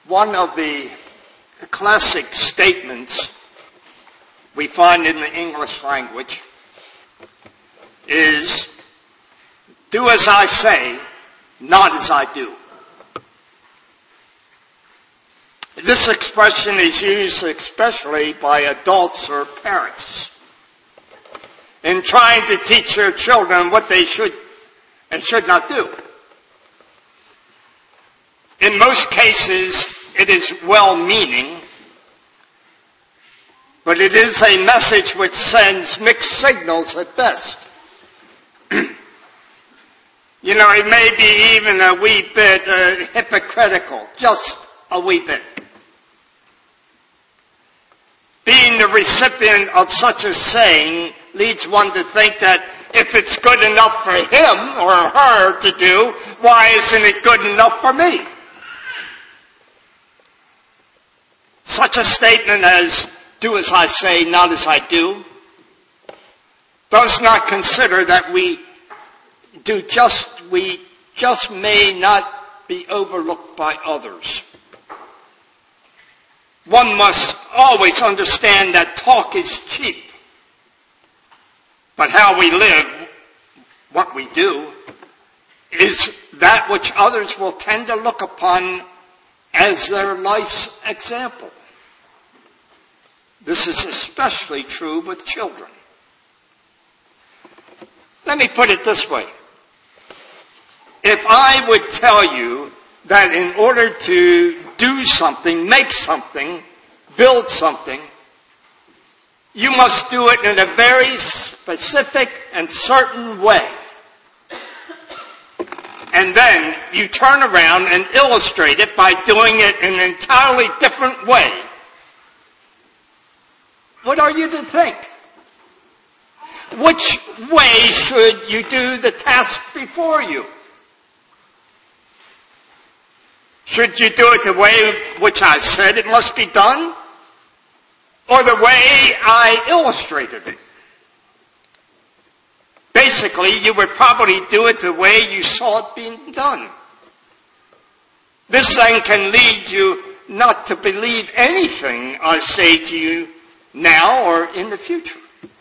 One of the classic statements we find in the English language is, "Do as I say, not as I do." This expression is used especially by adults or parents in trying to teach their children what they should and should not do. In most cases, it is well-meaning, but it is a message which sends mixed signals at best. It may be even a wee bit hypocritical, just a wee bit. Being the recipient of such a saying leads one to think that if it's good enough for him or her to do, why isn't it good enough for me? Such a statement as, "Do as I say, not as I do," does not consider that we just may not be overlooked by others. One must always understand that talk is cheap, but how we live, what we do, is that which others will tend to look upon as their life's example. This is especially true with children. Let me put it this way. If I would tell you that in order to do something, make something, build something, you must do it in a very specific and certain way, and then you turn around and illustrate it by doing it in an entirely different way, what are you to think? Which way should you do the task before you? Should you do it the way which I said it must be done, or the way I illustrated it? Basically, you would probably do it the way you saw it being done. This then can lead you not to believe anything I say to you now or in the future.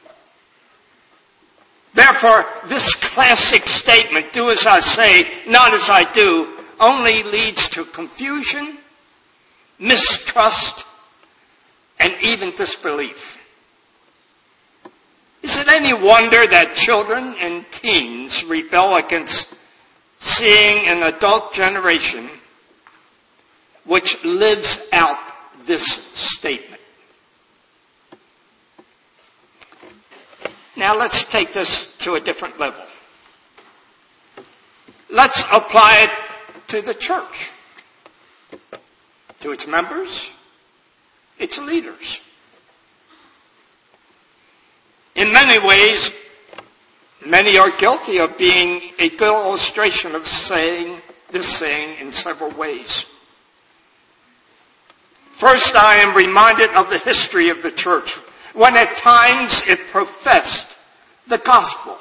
Therefore, this classic statement, "Do as I say, not as I do," only leads to confusion, mistrust, and even disbelief. Is it any wonder that children and teens rebel against seeing an adult generation which lives out this statement? Now let's take this to a different level. Let's apply it to the church, to its members, its leaders. In many ways, many are guilty of being a good illustration of saying in several ways. First, I am reminded of the history of the church, when at times it professed the gospel.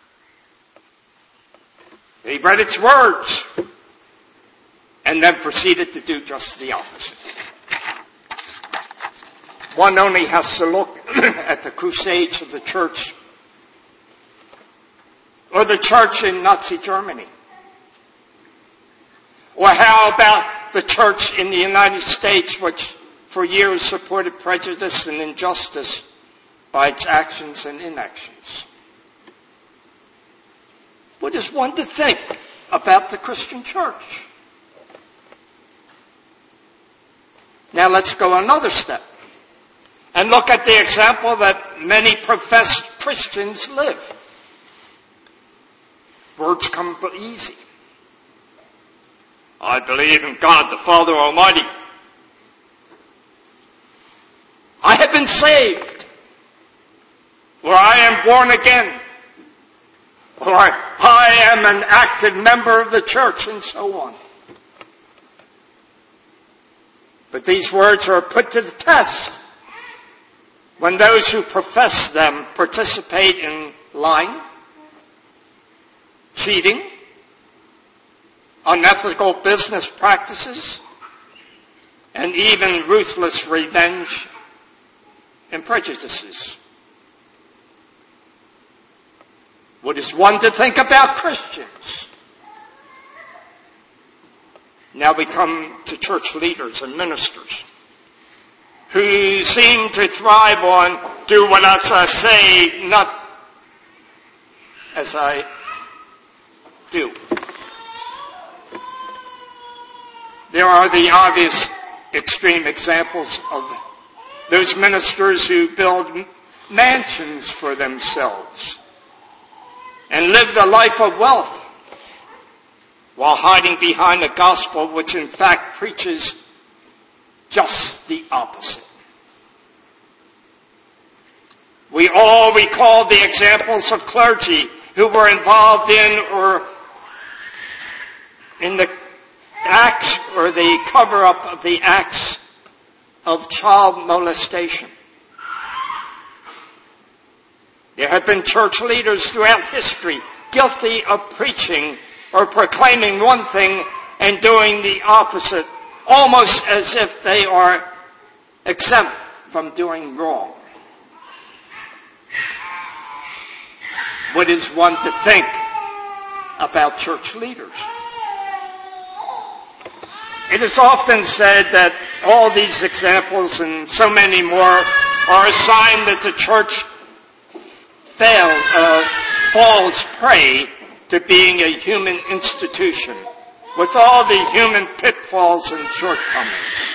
They read its words and then proceeded to do just the opposite. One only has to look at the crusades of the church, or the church in Nazi Germany. Or how about the church in the United States, which for years supported prejudice and injustice by its actions and inactions? What is one to think about the Christian church? Now let's go another step and look at the example that many professed Christians live. Words come easy. I believe in God the Father Almighty. I have been saved. Or I am born again. Or I am an active member of the church, and so on. But these words are put to the test when those who profess them participate in lying, cheating, unethical business practices, and even ruthless revenge and prejudices. What is one to think about Christians? Now we come to church leaders and ministers who seem to thrive on do what I say, not as I do. There are the obvious extreme examples of those ministers who build mansions for themselves and live the life of wealth while hiding behind a gospel which in fact preaches just the opposite. We all recall the examples of clergy who were involved in the acts or the cover-up of the acts of child molestation. There have been church leaders throughout history guilty of preaching or proclaiming one thing and doing the opposite, almost as if they are exempt from doing wrong. What is one to think about church leaders? It is often said that all these examples and so many more are a sign that the church falls prey to being a human institution with all the human pitfalls and shortcomings.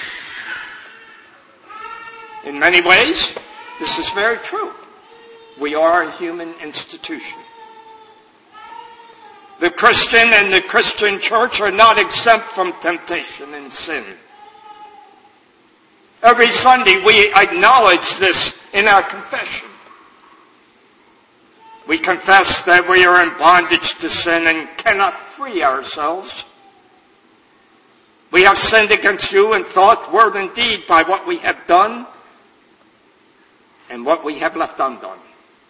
In many ways, this is very true. We are a human institution. The Christian and the Christian church are not exempt from temptation and sin. Every Sunday we acknowledge this in our confession. We confess that we are in bondage to sin and cannot free ourselves. We have sinned against you in thought, word, and deed by what we have done and what we have left undone.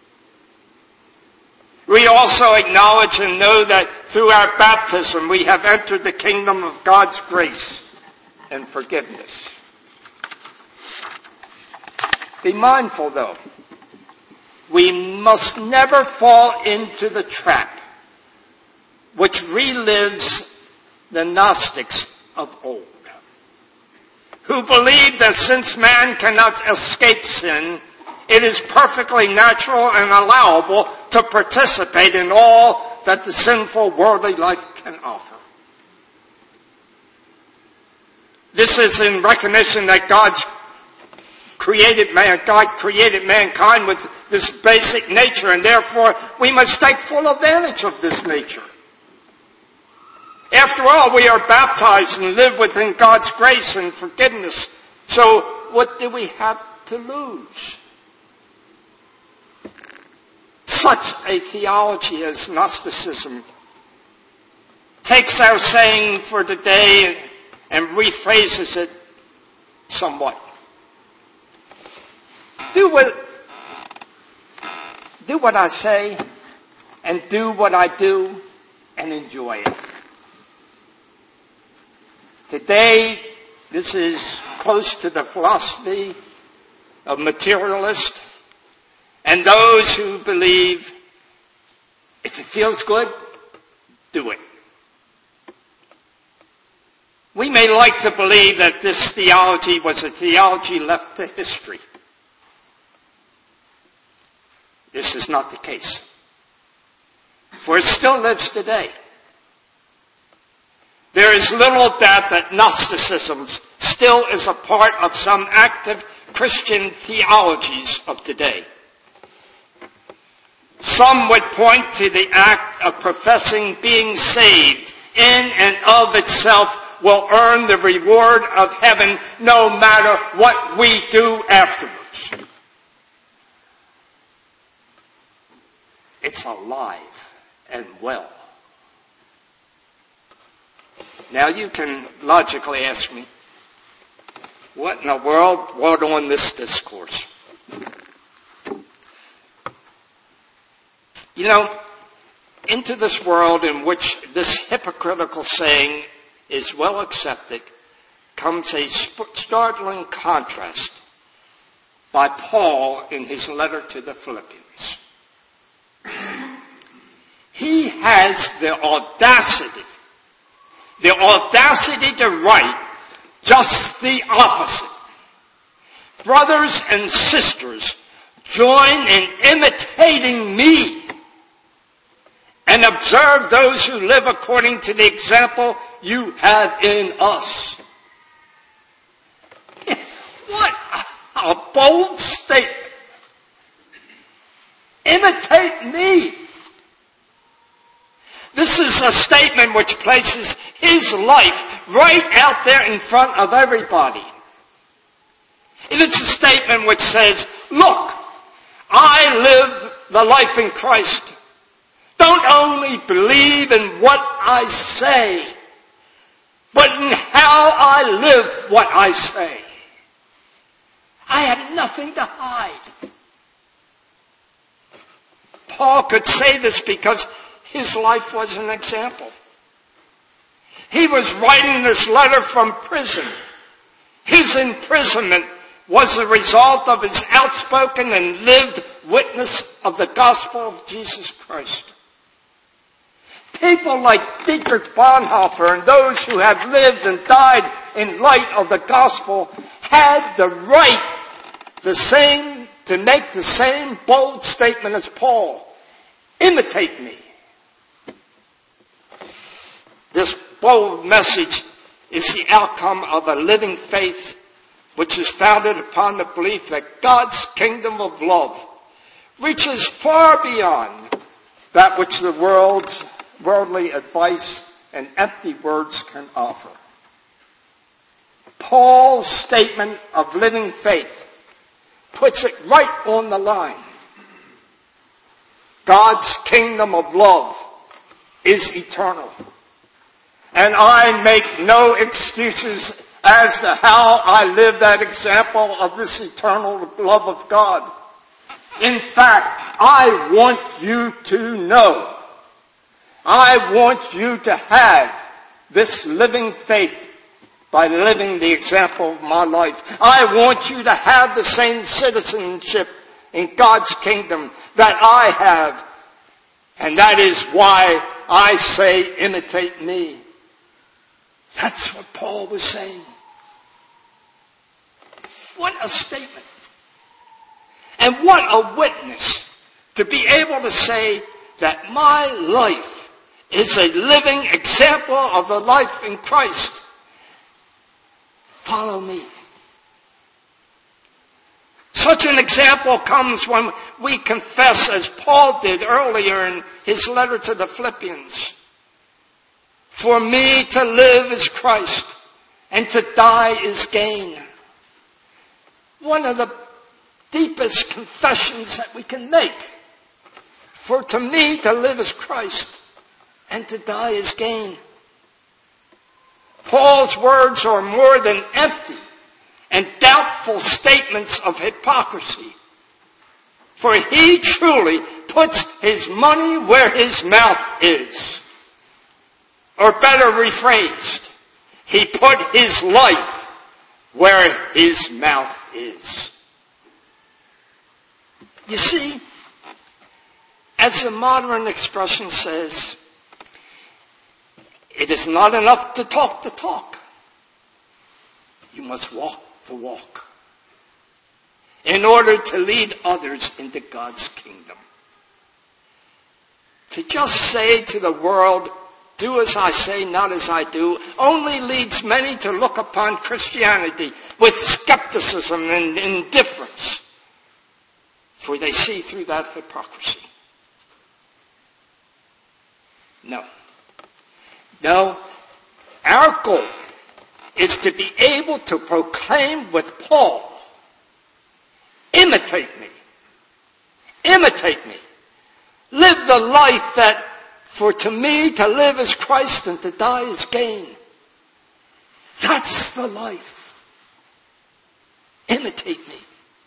We also acknowledge and know that through our baptism we have entered the kingdom of God's grace and forgiveness. Be mindful, though. We must never fall into the trap which relives the Gnostics of old, who believed that since man cannot escape sin, it is perfectly natural and allowable to participate in all that the sinful worldly life can offer. This is in recognition that God created mankind with this basic nature, and therefore we must take full advantage of this nature. After all, we are baptized and live within God's grace and forgiveness. So what do we have to lose? Such a theology as Gnosticism takes our saying for today and rephrases it somewhat. Do what I say and do what I do and enjoy it. Today, this is close to the philosophy of materialists and those who believe if it feels good, do it. We may like to believe that this theology was a theology left to history. This is not the case. For it still lives today. There is little doubt that Gnosticism still is a part of some active Christian theologies of today. Some would point to the act of professing being saved in and of itself will earn the reward of heaven no matter what we do afterwards. It's alive and well. Now you can logically ask me, what in the world brought on this discourse? You know, into this world in which this hypocritical saying is well accepted comes a startling contrast by Paul in his letter to the Philippians. He has the audacity to write just the opposite. Brothers and sisters, join in imitating me and observe those who live according to the example you have in us. What a bold statement. Imitate me. This is a statement which places his life right out there in front of everybody. And it's a statement which says, look, I live the life in Christ. Don't only believe in what I say, but in how I live what I say. I have nothing to hide. Paul could say this because his life was an example. He was writing this letter from prison. His imprisonment was the result of his outspoken and lived witness of the gospel of Jesus Christ. People like Dietrich Bonhoeffer and those who have lived and died in light of the gospel had the right to make the same bold statement as Paul. Imitate me. This bold message is the outcome of a living faith which is founded upon the belief that God's kingdom of love reaches far beyond that which the worldly advice and empty words can offer. Paul's statement of living faith puts it right on the line. God's kingdom of love is eternal. And I make no excuses as to how I live that example of this eternal love of God. In fact, I want you to know. I want you to have this living faith by living the example of my life. I want you to have the same citizenship in God's kingdom that I have. And that is why I say imitate me. That's what Paul was saying. What a statement. And what a witness to be able to say that my life is a living example of the life in Christ. Follow me. Such an example comes when we confess, as Paul did earlier in his letter to the Philippians. For me to live is Christ, and to die is gain. One of the deepest confessions that we can make. For to me to live is Christ, and to die is gain. Paul's words are more than empty and doubtful statements of hypocrisy. For he truly puts his money where his mouth is. Or better rephrased, he put his life where his mouth is. You see, as the modern expression says, it is not enough to talk the talk. You must walk the walk in order to lead others into God's kingdom. To just say to the world, do as I say, not as I do, only leads many to look upon Christianity with skepticism and indifference. For they see through that hypocrisy. No, our goal is to be able to proclaim with Paul, imitate me. Imitate me. Live the life that, for to me to live is Christ and to die is gain. That's the life. Imitate me.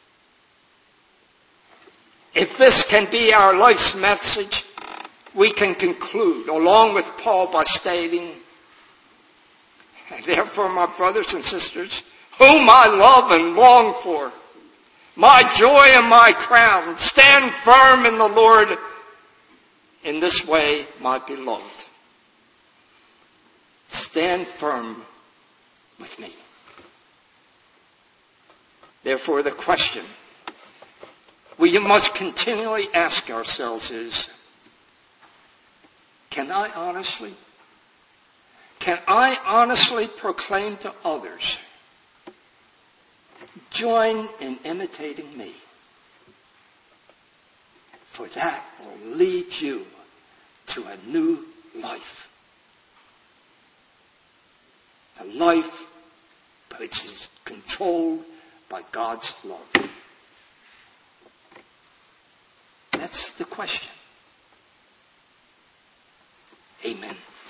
If this can be our life's message, we can conclude, along with Paul, by stating, And therefore, my brothers and sisters, whom I love and long for, my joy and my crown, stand firm in the Lord. In this way, my beloved, stand firm with me. Therefore, the question we must continually ask ourselves is, can I honestly proclaim to others, join in imitating me? For that will lead you to a new life. A life which is controlled by God's love. That's the question. Amen.